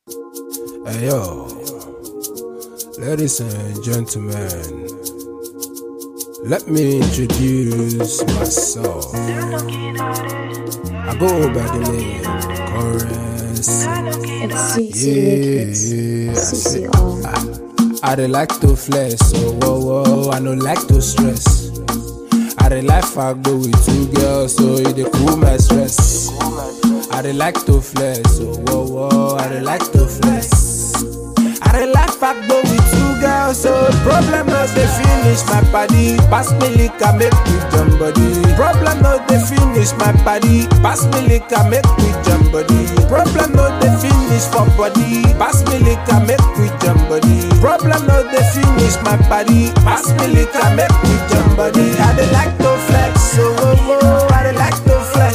Hey yo, ladies and gentlemen, let me introduce myself. I go by the name Chorus. It's CC CCR. I don't like to flex, so whoa, I don't like to stress. I don't like I go with two girls, so it dey cool my stress. I don't like to flex, so whoa, I don't like to flex. I don't like I go with two girls, so problem no dey finish my body. Pass me liquor, make me jump body. Problem no dey finish my body. Pass me liquor, make me jump body. Problem no dey finish for body. Pass me liquor, make me jump body. Problem no dey finish my body. Pass me liquor, make me jump body. I don't like to flex, so whoa, I don't like to flex.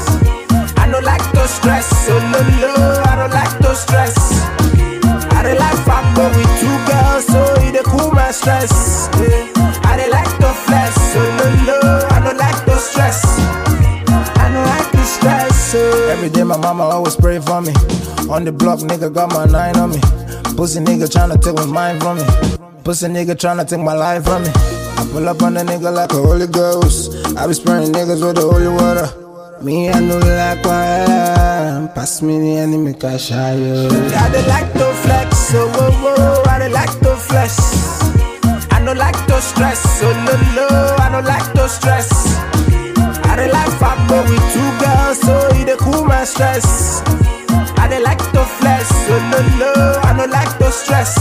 I don't like to stress, so low, I don't like to stress. I don't like I go with two girls, so it dey cool my stress. I don't like to flex, so low, I don't like to stress. I don't like to stress. Every day my mama always pray for me. On the block, nigga got my 9 on me. Pussy nigga tryna take my mind from me. Pussy nigga tryna take my life from me. I pull up on the nigga like a Holy Ghost. I be spraying niggas with the holy water. Me, I know like why. Pass me the enemy, cash I don't like to flex, so whoa, I don't like to flex. I don't like to stress, so low, I don't like to stress. I don't like I go with two girls, so it dey cool my stress. I don't like to flex, so low, I don't like to stress.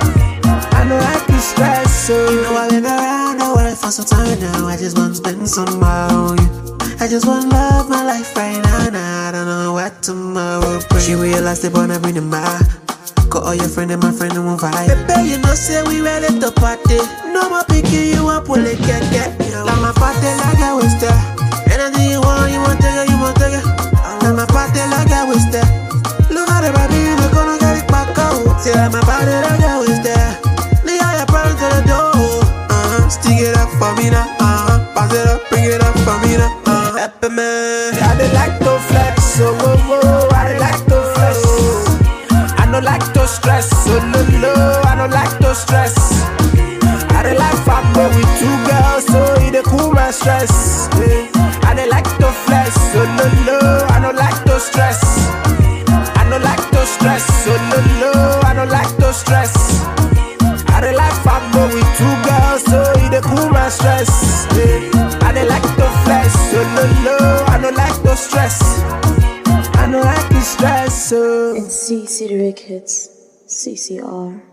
I don't like to stress, so you know I've been around the world for some time now. I just want to spend some on you. I just want to love my life right now. Nah, I don't know what tomorrow brings. She realized they wanna bring them back. Call all your friend and my friend and one vibe. Baby, you know say we ready to party. No more picking you up, pull it, get. Like my party like I was there. Anything you want take it, you want take it. Like my party like I was there. Look at the baby, you gonna get it back out. Say like my party like I was there. Lay all your problems to the door. Stick it up for me now. Pass it up, bring it up for me now. Happy man. I don't like to flex, so whoa, I don't like to flex. I don't like to stress, so low, I don't like to stress. I don't like I go with two girls, so it dey cool my stress. I don't like to flex, so low, I don't like to stress. I don't like to stress, so low, I don't like to stress. I don't like I go with two girls, so it dey cool my stress. I don't like to flex, so low, I don't like to stress. I don't like to stress, so It's CC Records CCR.